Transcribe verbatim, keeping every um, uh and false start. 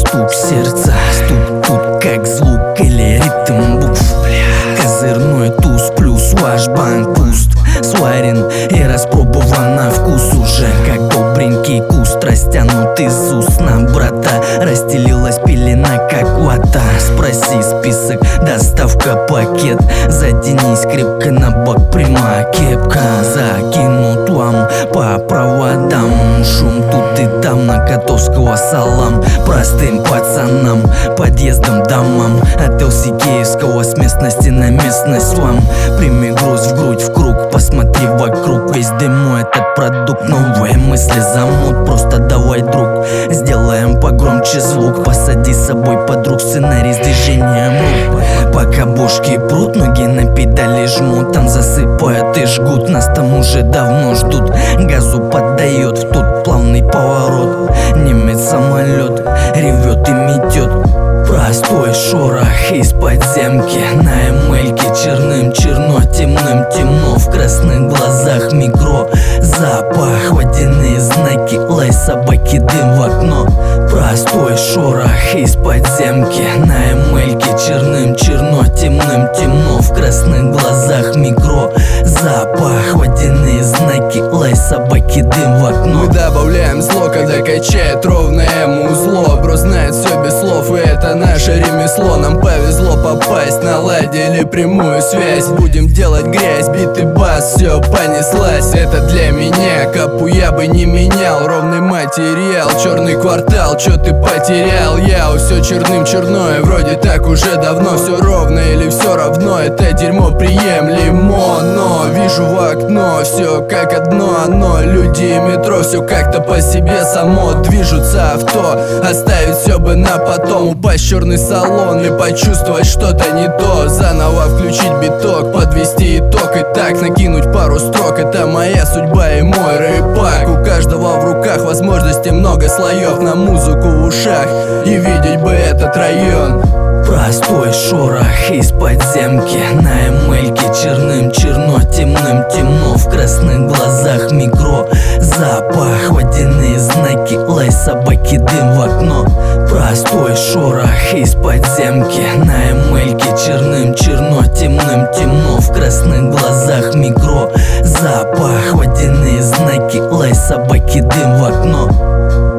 стук сердца, стук тут как звук или ритм букв. Козырной туз плюс ваш банк пуст, сварен и распробован на вкус уже, как добренький куст, растянут из уст на брата. Расстелилась пелена, как вата. Спроси список, доставка, пакет. Затянись крепко на бок, прямо кепка. Закинут вам по проводам. Шум тут и там, на Котовского салам. Простым пацанам, подъездом, домам. От Элсикеевского с местности на местность вам. Прими груз в грудь, в круг, посмотри вокруг. Весь дымой этот продукт, новые мысли замут. Просто давай, друг, сделаем погромче звук. Посади с собой подруг, сценарий с движением рук. Пока бошки прут, ноги на педали жмут. Там засыпают и жгут, нас там уже давно ждут. Газу поддает в тот плавный поворот. Немец самолет ревет и метет. Простой шорох из подземки на эмельке. Черным черно, темным темно. В красных глазах микро. Запах, водяные знаки, лай собаки, дым в окно. Простой шорох из подземки на эмельке. Черным черно, темным темно. В красных глазах микро. Запах, водяные знаки, лай собаки, дым в окно. Мы добавляем зло, когда качает ровное музло. Бро знает все без слов, и это наше ремесло. Нам повезло попасть, наладили прямую связь. Будем делать грязь, битый бас, все понеслась. Это для меня, капу я бы не менял. Ровный материал, черный квартал, чё ты потерял? Я все черным черное, вроде так уже давно. Все ровно или все равно, это дерьмо приемлемо. Но вижу в окно, все как одно оно. Люди и метро, все как-то по себе само. Движутся авто, оставить все бы на потом. Упасть в черный салон и почувствовать что-то не то. Заново включить биток, подвести итог и так накинуть пару строк. Это моя судьба и мой рэпак. У каждого в руках возможностей много слоев. На музыку в ушах и видеть бы этот район. Простой шорох из подземки на эмельке. Черным черно, темным темно. В красных глазах микро. Запах, водяные знаки, лай собаки, дым в окно. Простой шорох из подземки на эмельке. Черным черно, темным темно. В красных глазах микро. Запах, водяные знаки, лай собаки, дым в окно.